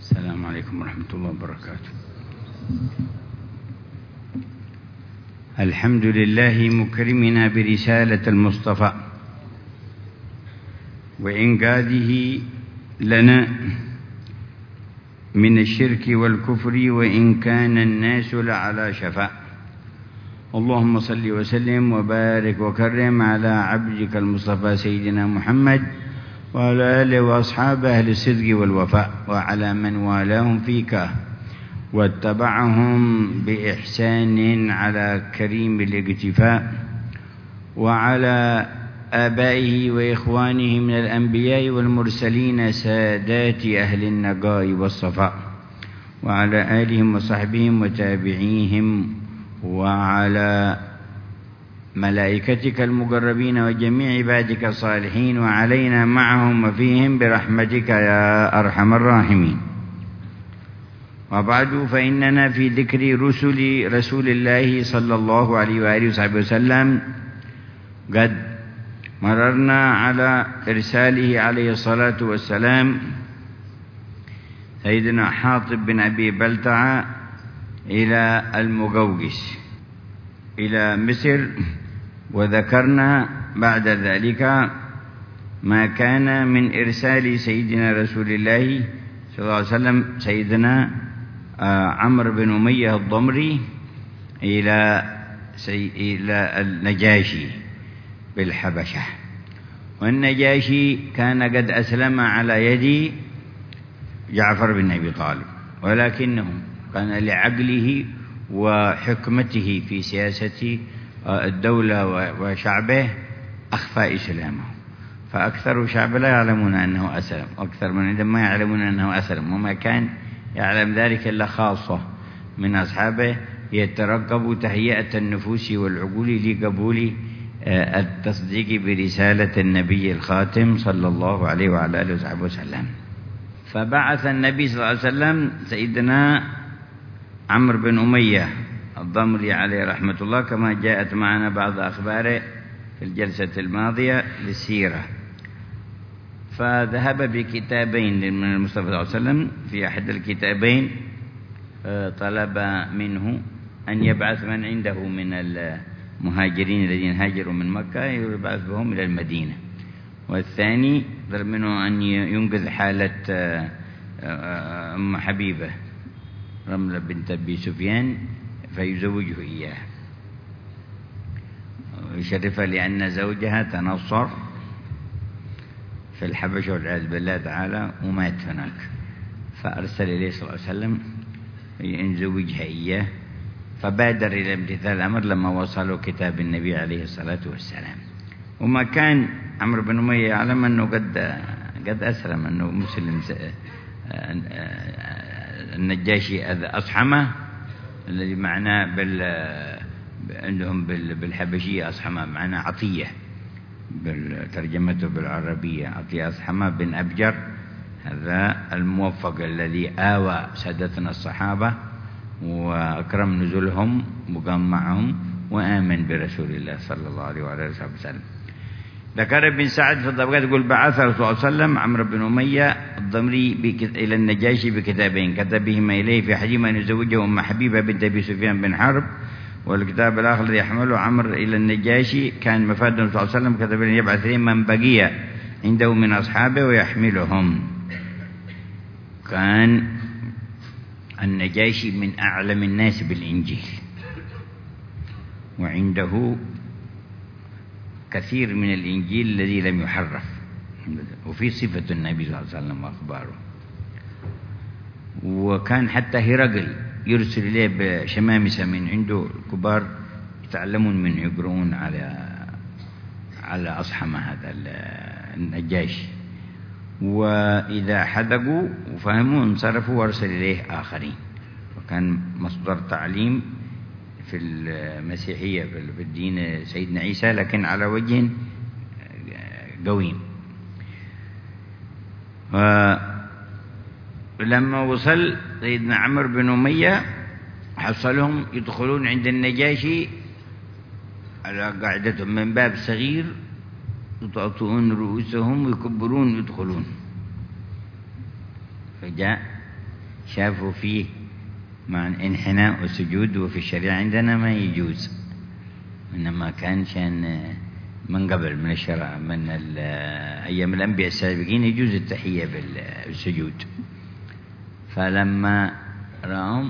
السلام عليكم ورحمة الله وبركاته. الحمد لله مكرمنا برسالة المصطفى وإنقاذه لنا من الشرك والكفر وإن كان الناس لعلى شفا. اللهم صل وسلم وبارك وكرم على عبدك المصطفى سيدنا محمد وعلى آله وأصحابه أهل الصدق والوفاء وعلى من والاهم فيك واتبعهم بإحسان على كريم الاقتفاء وعلى آبائه وإخوانه من الأنبياء والمرسلين سادات أهل النقاء والصفاء وعلى آلهم وصحبهم وتابعيهم وعلى ملائكتك المقربين وجميع عبادك الصالحين وعلينا معهم وفيهم برحمتك يا أرحم الراحمين. وبعد، فإننا في ذكر رسول الله صلى الله عليه وآله وصحبه وسلم قد مررنا على إرساله عليه الصلاة والسلام سيدنا حاطب بن أبي بلتعة إلى المقوقس إلى مصر، وذكرنا بعد ذلك ما كان من إرسال سيدنا رسول الله صلى الله عليه وسلم سيدنا عمرو بن أمية الضمري إلى النجاشي بالحبشة. والنجاشي كان قد أسلم على يد جعفر بن أبي طالب، ولكنه كان لعقله وحكمته في سياسة الدولة وشعبه أخفى إسلامه، فأكثر شعب لا يعلمون أنه أسلم، وأكثر من عندهم ما يعلمون أنه أسلم، وما كان يعلم ذلك إلا خاصة من أصحابه يترقب تهيئة النفوس والعقول لقبول التصديق برسالة النبي الخاتم صلى الله عليه وعلى آله وصحبه وسلم. فبعث النبي صلى الله عليه وسلم سيدنا عمرو بن أمية الضمري عليه رحمة الله كما جاءت معنا بعض أخباره في الجلسة الماضية للسيرة، فذهب بكتابين من المصطفى صلى الله عليه وسلم. في أحد الكتابين طلب منه أن يبعث من عنده من المهاجرين الذين هاجروا من مكة يبعث بهم إلى المدينة، والثاني طلب منه أن ينقذ حالة أم حبيبة رملة بنت أبي سفيان فيزوجه إياه ويشرفها لأن زوجها تنصر في الحبشة والعياذ بالله تعالى ومات هناك، فأرسل إليه صلى الله عليه وسلم أن يزوجها إياه، فبادر إلى امتثال الأمر لما وصلوا كتاب النبي عليه الصلاة والسلام. وما كان عمرو بن أمية يعلم أنه قد أسلم، أنه مسلم. النجاشي أصحمة الذي معناه عندهم بالحبشية أصحمة معناه عطية، ترجمته بالعربية عطية. أصحمة بن أبجر هذا الموفق الذي آوى سادتنا الصحابة وأكرم نزلهم وقام معهم وآمن برسول الله صلى الله عليه وعلى آله وسلم. ذكر ابن سعد في الطبقات يقول بعث رسول الله صلى الله عليه وسلم عمرو بن أمية الضمري إلى النجاشي بكتابين كتب بهما إليه، في أحدهما أن يزوجه أم حبيبة بنت أبي سفيان بن حرب، والكتاب الآخر الذي يحمله عمرو إلى النجاشي كان مفاد النبي صلى الله عليه وسلم كتب أن يبعث إليه من بقي عنده من أصحابه ويحملهم. كان النجاشي من أعلم الناس بالإنجيل، وعنده كثير من الإنجيل الذي لم يحرف، وفي صفة النبي صلى الله عليه وسلم وأخباره. وكان حتى هرقل يرسل إليه بشمامسة من عنده كبار يتعلمون من يقرؤون على أصحمة هذا النجاشي، وإذا حدقوا وفهموا انصرفوا وارسل إليه آخرين. وكان مصدر تعليم في المسيحية في الدين سيدنا عيسى، لكن على وجه قويم. ولما وصل سيدنا عمرو بن أمية حصلهم يدخلون عند النجاشي على قاعدتهم من باب صغير يطأطئون رؤوسهم ويكبرون ويدخلون. فجاء شافوا فيه مع انحناء وسجود، وفي الشريعة عندنا ما يجوز، إنما كان شان من قبل من الشرع من أيام الأنبياء السابقين يجوز التحية بالسجود. فلما رأهم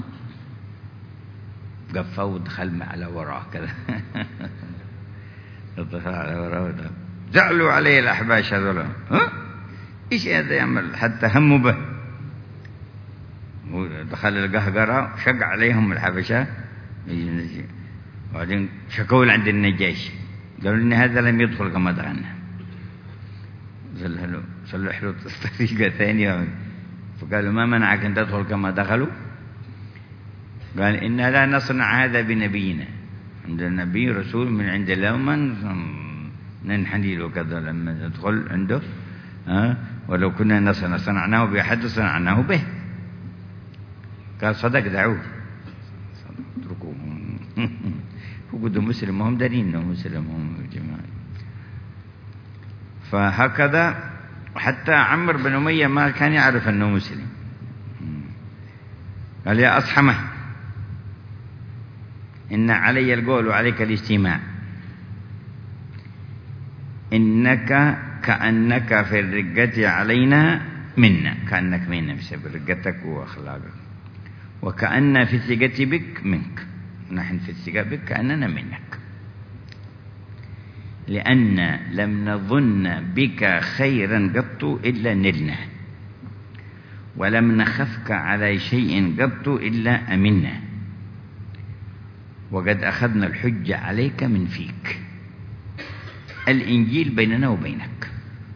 قفوا ودخل على وراه كذا دخل على وراه زعلوا عليه الأحباش هذول، إيش هذا يعمل؟ حتى هموا به، ودخل القهقرة شق عليهم الحبشة، وبعدين شكوا عند النجاشي قالوا إن هذا لم يدخل كما دخلنا، صلح له طريقة ثانية، فقالوا ما منعك أن تدخل كما دخلوا؟ قال إن لا نصنع هذا بنبينا، عند النبي رسول من عند الله ومن ننحني له كذا لما ندخل عنده، ولو كنا صنعناه بأحد صنعناه به. قال صدق، دعوه اتركوه وجدوا مسلم وهم دارين انه مسلم هم جماعة. فهكذا حتى عمرو بن أمية ما كان يعرف انه مسلم. قال يا أصحمة إن علي القول وعليك الاستماع، إنك كأنك في الرقة علينا منا، كأنك منا بسبب رقتك وأخلاقك، وكأن في الثقة بك منك، نحن في الثقة بك كأننا منك، لأن لم نظن بك خيرا قط إلا نلنا، ولم نخفك على شيء قط إلا أمنا، وقد أخذنا الحجة عليك من فيك، الإنجيل بيننا وبينك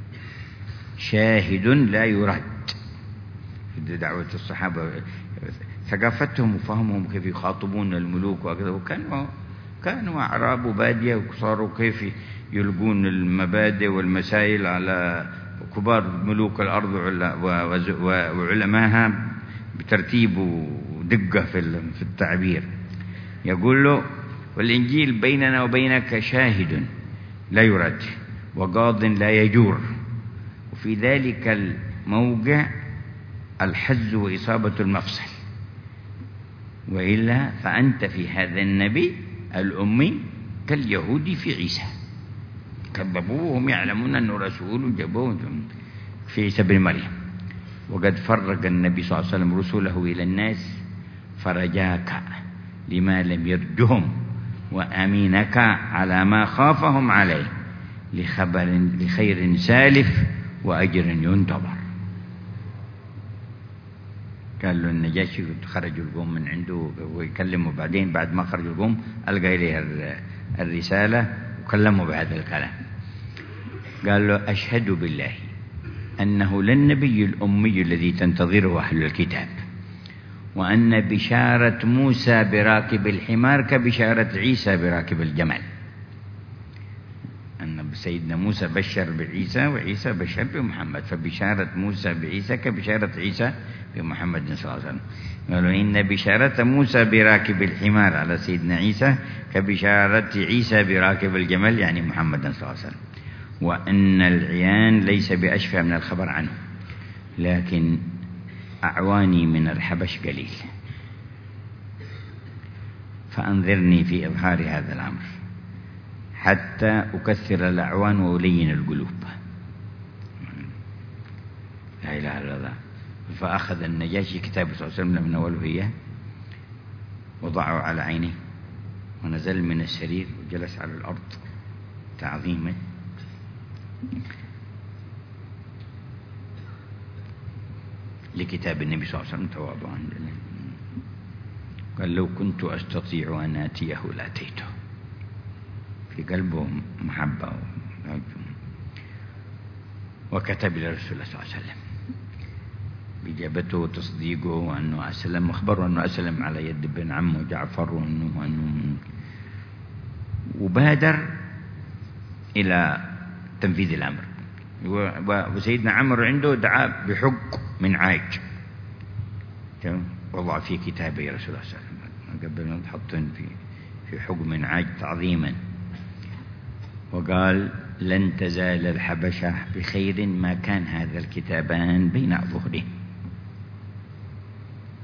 شاهد لا يرد. في دعوة الصحابة ثقافتهم وفهمهم كيف يخاطبون الملوك وكذا، وكانوا أعراب وبادية، وصاروا كيف يلقون المبادئ والمسائل على كبار ملوك الأرض وعلماها بترتيب ودقة في التعبير. يقول له والإنجيل بيننا وبينك شاهد لا يرد وقاض لا يجور، وفي ذلك الموقع الحز وإصابة المفصل، وإلا فأنت في هذا النبي الأمي كاليهود في عيسى، كذبوه وهم يعلمون أنه رسول وجابوه في عيسى بن مريم، وقد فرق النبي صلى الله عليه وسلم رسله إلى الناس، فرجاك لما لم يرجهم، وأمينك على ما خافهم عليه، لخير سالف وأجر ينتظر. قال له النجاشي خرجوا القوم من عنده ويكلموا، بعدين بعد ما خرجوا القوم ألقى إليه الرسالة وكلموا بهذا الكلام. قال له أشهد بالله أنه للنبي الأمي الذي تنتظره أهل الكتاب، وأن بشارة موسى براكب الحمار كبشارة عيسى براكب الجمل، أن سيدنا موسى بشر بعيسى وعيسى بشر بمحمد، فبشارة موسى بعيسى كبشارة عيسى بمحمد صلى الله عليه وسلم. قالوا إن بشارة موسى براكب الحمار على سيدنا عيسى كبشارة عيسى براكب الجمل، يعني محمد صلى الله عليه وسلم، وأن العيان ليس بأشفى من الخبر عنه، لكن أعواني من الحبش قليل، فأنذرني في إظهار هذا الأمر حتى أكثر الأعوان وألين القلوب. لا إله إلا الله. فأخذ النجاشي كتاب صلى الله عليه وسلم من أوله إياه، وضعه على عينيه، ونزل من السرير وجلس على الأرض تعظيما، لكتاب النبي صلى الله عليه وسلم تواضعا. قال لو كنت أستطيع أن آتيه لأتيته، في قلبه محبة، وكتب لرسول الله صلى الله عليه وسلم بإجابته وتصديقه، وأنه أسلم، أخبره أنه أسلم على يد ابن عمه جعفر، وأنه وبادر إلى تنفيذ الأمر. وسيدنا عمرو عنده دعا بحق من عاج، وضع في كتابه رسول الله صلى الله عليه وسلم قبل ما تحطن في حق من عاج تعظيما، وقال لن تزال الحبشة بخير ما كان هذا الكتابان بين أظهرهم.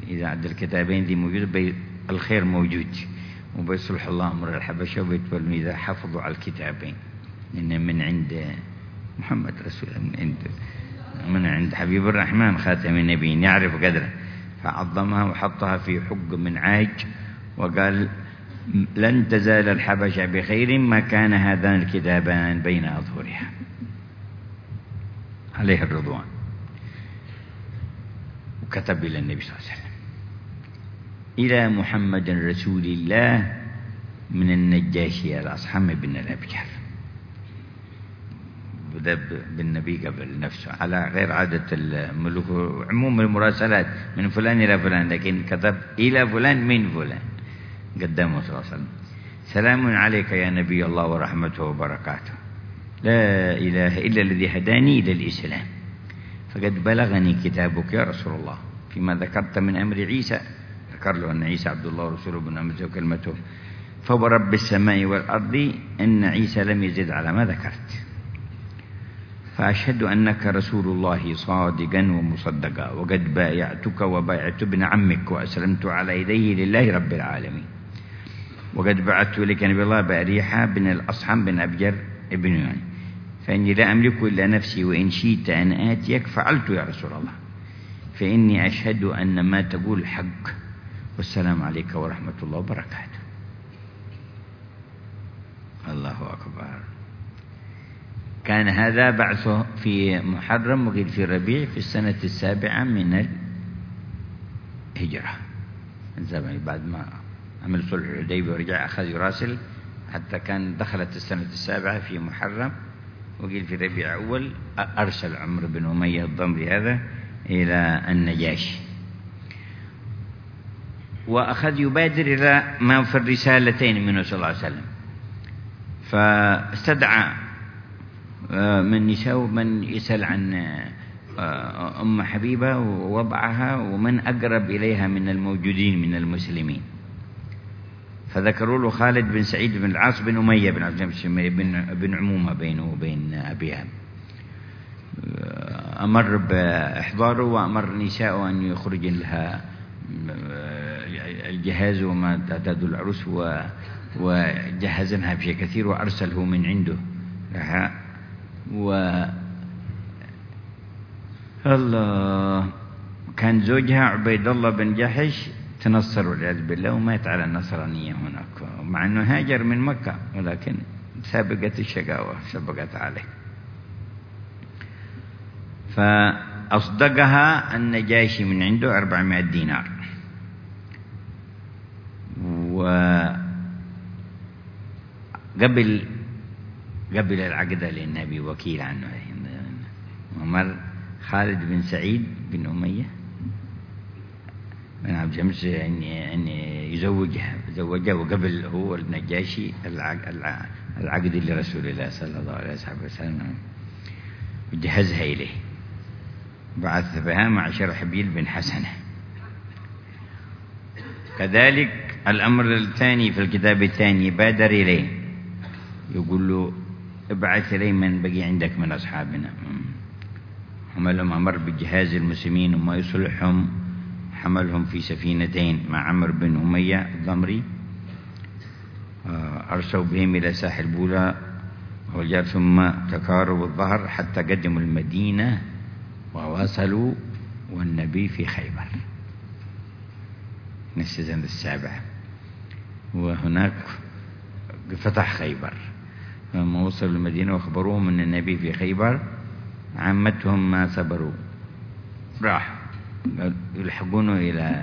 إذا عند الكتابين دي موجود الخير موجود، وبيصلح الله أمر الحبشة وبيتولون إذا حافظوا على الكتابين، إن من عند محمد رسول من عند حبيب الرحمن خاتم النبيين يعرف قدره، فعظمها وحطها في حق من عاج، وقال لن تزال الحبشة بخير ما كان هذان الكتابان بين أظهرها عليه الرضوان. وكتب إلى النبي صلى الله عليه وسلم: إلى محمد رسول الله من النجاشي الأصحم بن الأبجر. بدأ بالنبي قبل نفسه على غير عادة الملوك عموم المراسلات من فلان إلى فلان، لكن كتب إلى فلان من فلان قدامه صلى الله عليه وسلم: سلام عليك يا نبي الله ورحمته وبركاته، لا إله إلا الذي هداني إلى الإسلام، فقد بلغني كتابك يا رسول الله فيما ذكرت من أمر عيسى. ذكر له أن عيسى عبد الله ورسوله ابن أمته وكلمته، فورب السماء والأرض أن عيسى لم يزد على ما ذكرت، فأشهد أنك رسول الله صادقا ومصدقا، وقد بايعتك وبايعت ابن عمك وأسلمت على يديه لله رب العالمين، وقد بعثت إليك نبي الله بأريحة بن الأصحم بن أبجر ابن يوني، فإني لا أملك إلا نفسي، وإن شئت أن آتيك فعلت يا رسول الله، فإني أشهد أن ما تقول حق، والسلام عليك ورحمة الله وبركاته. الله أكبر. كان هذا بعثه في محرم وقيل في ربيع في السنة 7 من الهجرة، بعد ما عمل صلح الحديبية ورجع أخذ يراسل حتى كان دخلت السنة 7 في محرم، وقيل في ربيع أول أرسل عمرو بن أمية الضمري هذا إلى النجاشي، وأخذ يبادر إلى ما في الرسالتين منه صلى الله عليه وسلم، فاستدعى من يسأل عن أم حبيبة ووضعها ومن أقرب إليها من الموجودين من المسلمين، فذكروا له خالد بن سعيد بن العاص بن أمية بن عبد بن عمومة بينه وبين أبيها، أمر بإحضاره وأمر نساءه أن يخرج لها الجهاز وما تعتاد العروس وجهزنها بشيء كثير، وأرسله من عنده لها. الله كان زوجها عبيد الله بن جحش تنصر والعياذ بالله ومات على النصرانية هناك، مع أنه هاجر من مكة، ولكن سابقت الشقاوة سبقت عليه، فأصدقها النجاشي من عنده 400 دينار، وقبل العقد للنبي وكيل عنه عمر خالد بن سعيد بن أمية بن عبد شمس أن يزوجها، وقبل هو النجاشي العقد لرسول الله صلى الله عليه وسلم، وجهزها إليه، بعث بها مع شرحبيل بن حسنة. كذلك الأمر الثاني في الكتاب الثاني بادر إليه، يقول له ابعث إليه من بقي عندك من أصحابنا، حملهم أمر بجهاز المسلمين وما يصلحهم، حملهم في سفينتين مع عمرو بن أمية الضمري، أرسلوا بهم إلى ساحل بولا والجار، ثم تكاروا الظهر حتى قدموا المدينة وواصلوا والنبي في خيبر من السنة 7، وهناك فتح خيبر، لما وصلوا المدينة وأخبروهم أن النبي في خيبر عمتهم ما صبروا، راح يلحقونه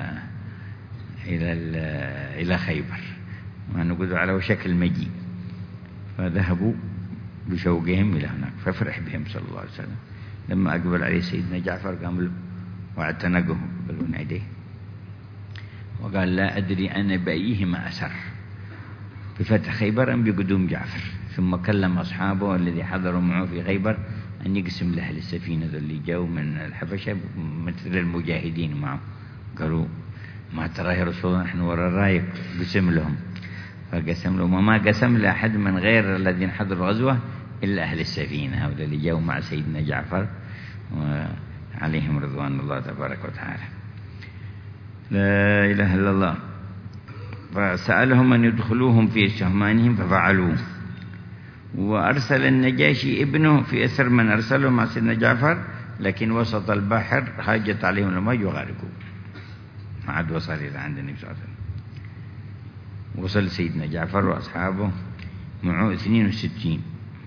إلى خيبر، ونقول على وشك المجيء، فذهبوا بشوقهم إلى هناك، ففرح بهم صلى الله عليه وسلم. لما أقبل عليه سيدنا جعفر قام له واعتنقه بين يديه وقال لا أدري أنا بأيهما أسر، بفتح خيبر أم بقدوم جعفر. ثم كلم أصحابه الذي حضروا معه في خيبر أن يقسم لأهل السفينة اللي جاءوا من الحبشة مثل المجاهدين معه، قالوا ما ترى يا رسول الله نحن وراء الرايق، قسم لهم، فقسم لهم، وما قسم لأحد من غير الذين حضروا الغزوة إلا أهل السفينة هؤلاء اللي جاءوا مع سيدنا جعفر وعليهم رضوان الله تبارك وتعالى. لا إله إلا الله. فسألهم أن يدخلوهم في سهمانهم ففعلوه. وأرسل النجاشي ابنه في أثر من أرسله مع سيدنا جعفر، لكن وسط البحر هاجت عليهم الماء يغرقوا، ما عاد وصل إلى عند النبي صلى الله عليه وسلم. وصل سيدنا جعفر وأصحابه معه 62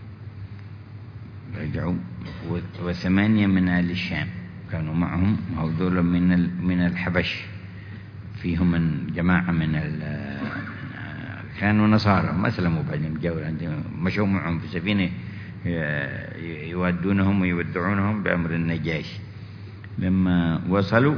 رجعوا، و8 من أهل الشام كانوا معهم، وهذول من الحبش. فيهم من جماعة من كانوا نصارى ما أسلموا، بعدين جاءوا عندهم مشوا معهم في سفينة يودونهم ويودعونهم بأمر النجاشي. لما وصلوا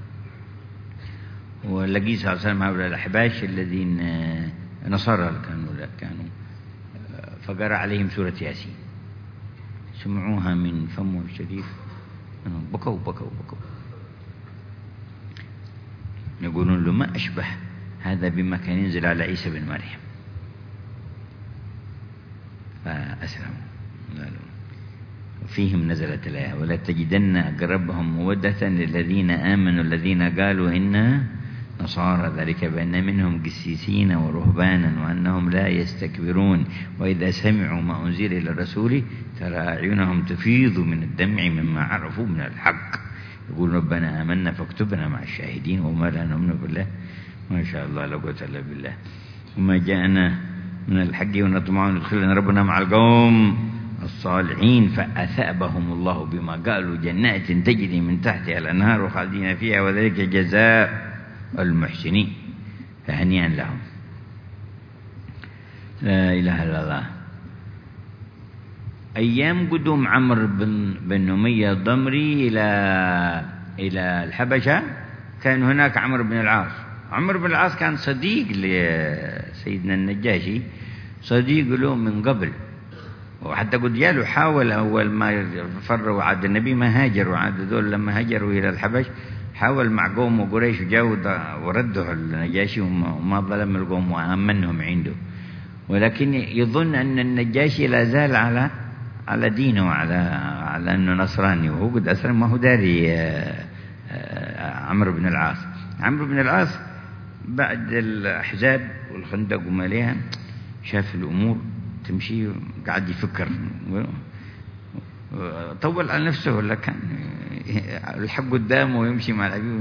ولقي صلى الله عليه وسلم هؤلاء الأحباش الذين نصارى كانوا فقرأ عليهم سورة ياسين، سمعوها من فمه الشريف، بكوا بكوا بكوا، يقولون له ما أشبه هذا بما كان ينزل على عيسى بن مريم. فأسلموا. فيهم نزلت الآية: ولا تجدن أقربهم مودة للذين آمنوا الذين قالوا إنا نصارى، ذلك بأن منهم قسيسين ورهبانا وأنهم لا يستكبرون، وإذا سمعوا ما أنزل إلى الرسول ترى أعينهم تفيض من الدمع مما عرفوا من الحق، يقول ربنا آمنا فاكتبنا مع الشاهدين وما لا نؤمن بالله. ما شاء الله لا قوة إلا بالله. وما جاءنا من الحق ونطمع أن يدخلنا ربنا مع القوم الصالحين فأثابهم الله بما قالوا جنات تجري من تحتها الأنهار خالدين فيها وذلك جزاء المحسنين، فهنيئا لهم. لا إله إلا الله. أيام قدوم عمرو بن أمية الضمري إلى الحبشة كان هناك عمرو بن العاص. عمرو بن العاص كان صديق لسيدنا النجاشي، صديق له من قبل، وحتى قد جاله حاول أول ما فروا عاد النبي ما هاجر، وعاد ذول لما هاجروا إلى الحبش حاول مع قوم وقريش وجاءوا وردوا النجاشي وما ظلم القوم وآمنهم عنده، ولكن يظن أن النجاشي لا زال على دينه على أنه نصراني، وهو قد أسلم ما هو داري. عمرو بن العاص. عمرو بن العاص بعد الأحزاب والخندق وما ليها شاف الأمور تمشي، قاعد يفكر، طول على نفسه ولا كان الحق قدامه ويمشي مع العبيد.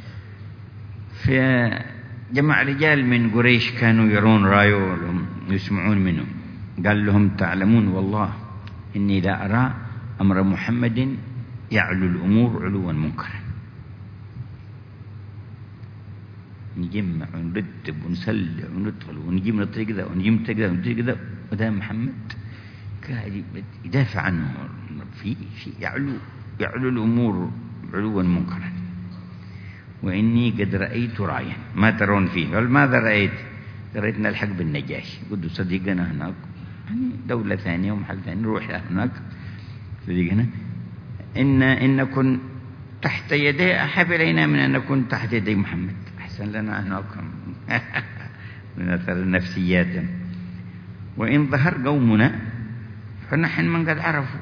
فجمع رجال من قريش كانوا يرون رايه ويسمعون منه، قال لهم تعلمون والله إني لا أرى أمر محمد يعلو الأمور علوا منكرا. نجمع ونرتب ونسلع وندخل ونجيب من الطريق ذا ونجيب من الطريق ذا ونجيب ذا، وده محمد قاعد يدافع عنه في شيء يعلو الأمور علوا منكرا، وإني قد رأيت رايا ما ترون فيه. قال ماذا رأيت؟ رأيت نلحق بالنجاشي، قلت صديقنا هناك يعني دولة ثانية ومحل ثاني نروح هناك صديقنا، إن نكون تحت يديه أحب إلينا من أن نكون تحت يدي محمد، أحسن لنا هناك من أثر النفسيات. وإن ظهر قومنا فنحن من قد عرفوا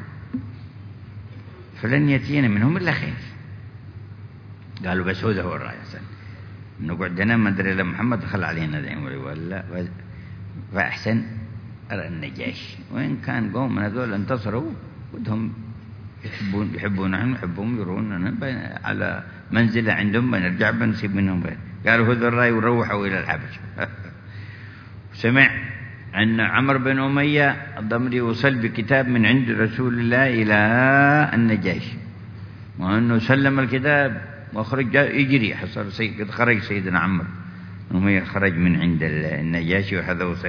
فلن يأتينا منهم إلا خير. قالوا بس هو الرأي أحسن نقعد هنا ما ندري إلا محمد دخل علينا دائما ولا، فأحسن أرى النجاشي. وإن كان قومنا ذول انتصروا ودهم يحبون نحن نحبهم يرون على منزلة عندهم بنرجع بنسيب منهم غير. قالوا هذا الرأي وروحوا إلى الحبشة. سمع أن عمرو بن أمية الضمري وصل بكتاب من عند رسول الله إلى النجاشي، وأنه سلم الكتاب وخرج يجري، حصل قد خرج سيدنا عمرو بن أمية خرج من عند النجاشي وهذا وصل.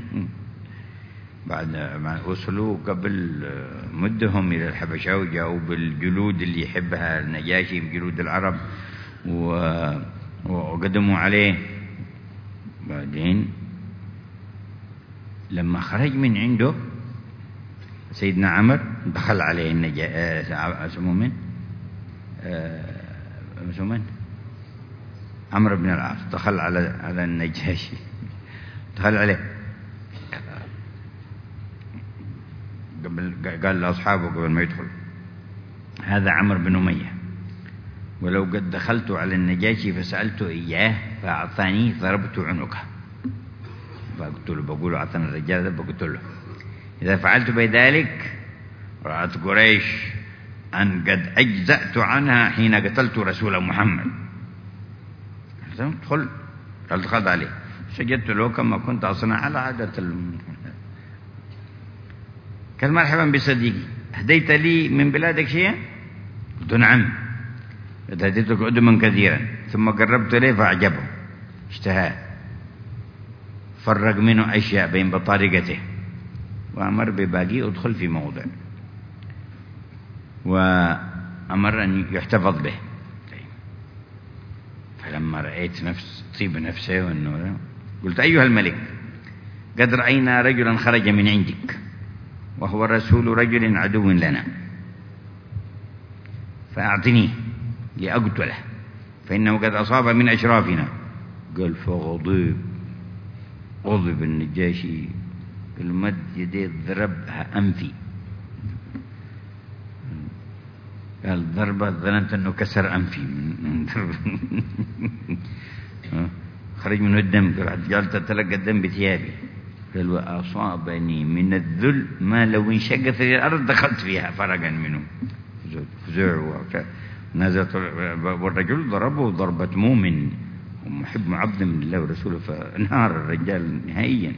بعد ما وصلوا قبل مدهم إلى الحبشة وجاءوا بالجلود اللي يحبها النجاشي بجلود العرب وقدموا عليه. بعدين لما خرج من عنده سيدنا عمرو دخل عليه عمرو بن العاص دخل على النجاشي، دخل عليه قال لأصحابه قبل ما يدخل هذا عمرو بن أمية ولو قد دخلت على النجاشي فسألت إياه فأعطاني ضربت عنقه. بقول أعطاني الرجال ده، بقول له إذا فعلت بذلك رأت قريش أن قد أجزأت عنها حين قتلت رسول محمد. ادخل، دخلت عليه سجدت له كما كنت أصنع على عادة قال مرحبا بصديقي، أهديت لي من بلادك شيئا؟ قلت نعم، هديتك أدما كثيرا. ثم قربت إليه فأعجبه اشتهاه، فرق منه أشياء بين بطارقته وأمر بباقي أدخل في موضع، وأمر أن يحتفظ به. فلما رأيت طيب نفسه والنور قلت أيها الملك، قد رأينا رجلا خرج من عندك وهو رسول رجل عدو لنا، فأعطنيه لأقتله فإنه قد أصاب من أشرافنا. قال غضب النجاشي، قال مد يديه ضربها أنفي. قال ضربة ظننت أنه كسر أنفي من خرج منه الدم. قال تتلقى الدم بثيابي. قال وأصابني من الذل ما لو انشقت الأرض دخلت فيها فرقا منه. فزع نزلت، والرجل ضربه ضربة مؤمن ومحب معظم لله ورسوله، فانهار الرجال نهائيا.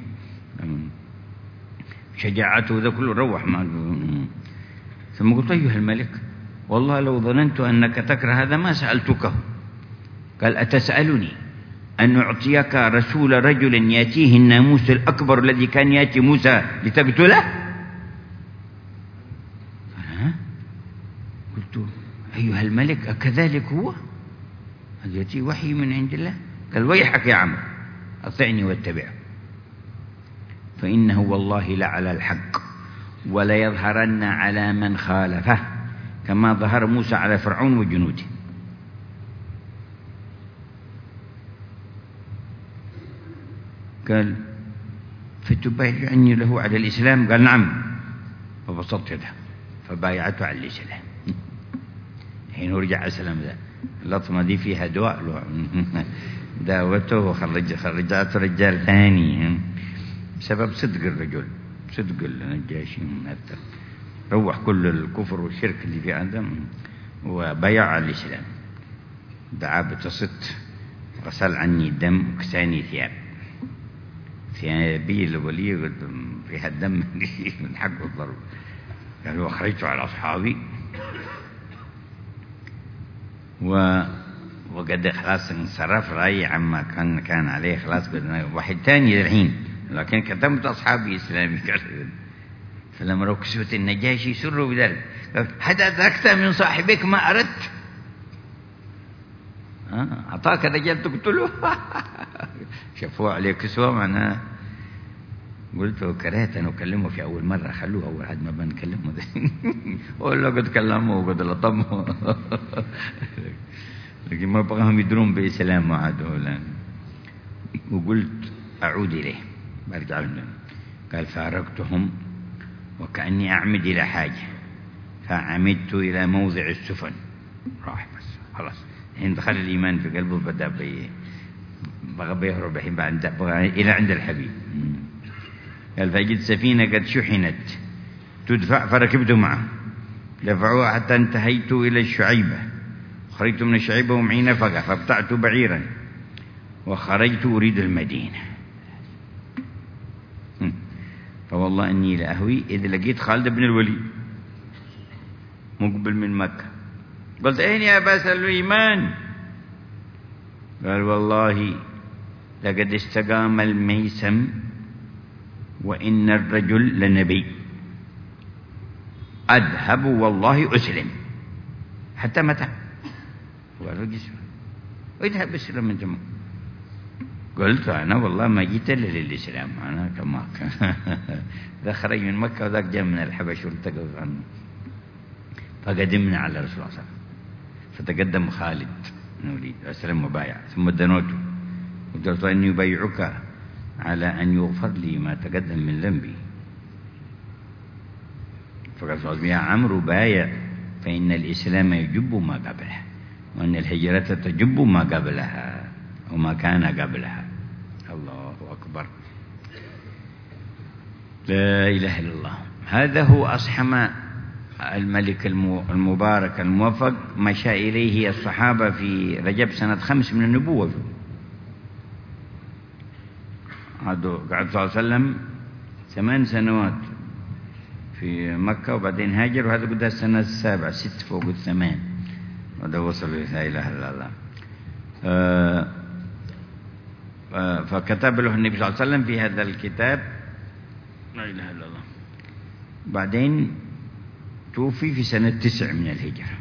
شجاعته ذا كله روح. ثم قلت أيها الملك، والله لو ظننت أنك تكره هذا ما سألتكه. قال أتسألني أن أعطيك رسول رجل يأتيه الناموس الأكبر الذي كان يأتي موسى لتقتله؟ قلت أيها الملك أكذلك هو؟ هل يأتي وحي من عند الله؟ قال ويحك يا عمرو، أطعني واتبعه، فإنه والله لعلى الحق وليظهرن على من خالفه كما ظهر موسى على فرعون وجنوده. قال فتبايعني له على الإسلام؟ قال نعم. فبسطت يده فبايعته على الإسلام. حين رجع أسلم. ذا اللطمة دي فيها دواء داوته وخرجته رجال ثاني بسبب صدق الرجل، صدق النجاشي مؤثر، روح كل الكفر والشرك اللي في آدم وبايع على الإسلام. دعا بتسط، غسل عني الدم وكساني ثيابي الولي فيها الدم من حق الضرب. قال وخرجت على أصحابي وقد خلاص انصرف رأي عما كان عليه، خلاص بدنا واحد تاني للحين، لكن كتمت أصحابي إسلامي. فلما رأوا كسوة النجاشي سروا بذلك. هل أدركت من صاحبك ما أردت؟ أعطاك الرجال تقتله. شافوه عليه كسوة معناه. قلت كرهت أن أكلمه في أول مرة، خلوه أول حد ما بنكلمه ده. ولا قد كلمه وقد لطمه. لكن ما بغاهم يدرون بإسلام وعدوا. وقلت أعود إليه برجع لهم. قال فارقتهم وكأني أعمد إلى حاجة، فعمدت إلى موضع السفن. راح بس خلاص، حين دخل الإيمان في قلبه بدأ بغى بيهرب الحين إلى عند الحبيب. قال فجد سفينة قد شحنت تدفع فركبت معه، دفعوها حتى انتهيت إلى الشعيبة، خرجت من الشعيبة ومعي نفقة فابتعت بعيرا وخرجت أريد المدينة. فوالله إني لأهوي إذ لقيت خالد بن الوليد مقبل من مكة. قلت أين يا أبا سليمان؟ قال والله لقد استقام الميسم وإن الرجل لنبي، أذهب والله أسلم. حتى متى؟ اذهب اسلم انت. قلت أنا والله ما جيت إلا للإسلام، أنا كما ذا خرج من مكة وذاك جاء من الحبش والتقوا عنه. فقدمنا على رسول الله صلى الله عليه وسلم، فتقدم خالد نريد أسلم وبايع، ثم دنوته وقلت أني يبايعك على أن يغفر لي ما تقدم من ذنبي. فقال يا عمرو بايع فإن الإسلام يجب ما قبله، وأن الهجرة تجب ما قبلها وما كان قبلها. الله أكبر، لا إله إلا الله. هذا هو أصحم الملك المبارك الموفق مشى إليه الصحابة في رجب سنة 5 من النبوة. قعد صلى الله عليه وسلم 8 سنوات في مكة وبعدين هاجر، وهذا قد السنة 7 6 فوق 8 وده وصل لا إله إلا الله. فكتب له النبي صلى الله عليه وسلم في هذا الكتاب لا إله إلا الله. بعدين توفي في سنة 9 من الهجرة،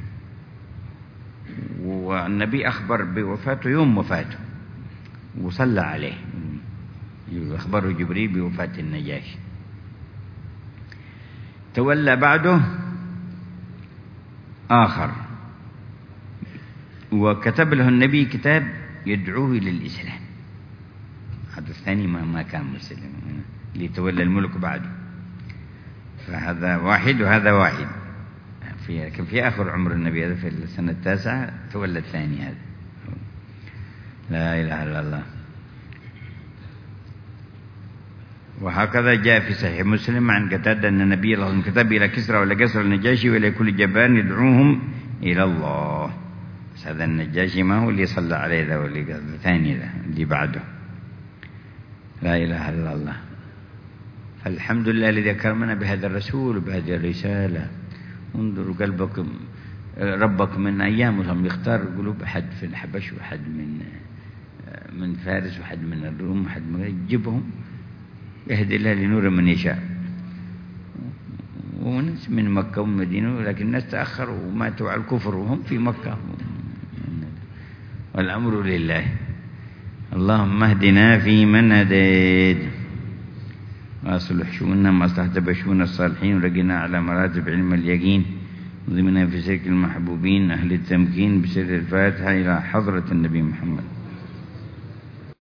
والنبي أخبر بوفاته يوم وفاته وصلى عليه، أخبره جبريل بوفاة النجاشي. تولى بعده آخر وكتب له النبي كتاب يدعوه إلى الإسلام. هذا الثاني ما كان مسلم ليتولى الملك بعده، فهذا واحد وهذا واحد. في آخر عمر النبي هذا في السنة 9 تولى الثاني هذا. لا إله إلا الله. وهكذا جاء في صحيح مسلم عن قتادة أن النبي الله كتب إلى كسرى ولا كسرى النجاشي وإلى كل جبان يدعوهم إلى الله. بس هذا النجاشي ما هو اللي صلى عليه ذا، واللي الثاني ذا اللي بعده. لا إله إلا الله. فالحمد لله الذي أكرمنا بهذا الرسول وبهذه الرسالة. انظروا قلبك ربك من أيامهم يختار قلوب أحد في الحبش وأحد من فارس وأحد من الروم وأحد من يجيبهم، يهدي الله لنور من يشاء. وناس من مكة ومدينة، لكن الناس تأخروا وماتوا على الكفر وهم في مكة، والأمر لله. اللهم اهدنا فيمن هديت وأصلح شؤوننا ما أصلحت بشؤون الصالحين، ولقنا على مراتب علم اليقين، وضمنا في سلك المحبوبين أهل التمكين. بسر الفاتحة إلى حضرة النبي محمد.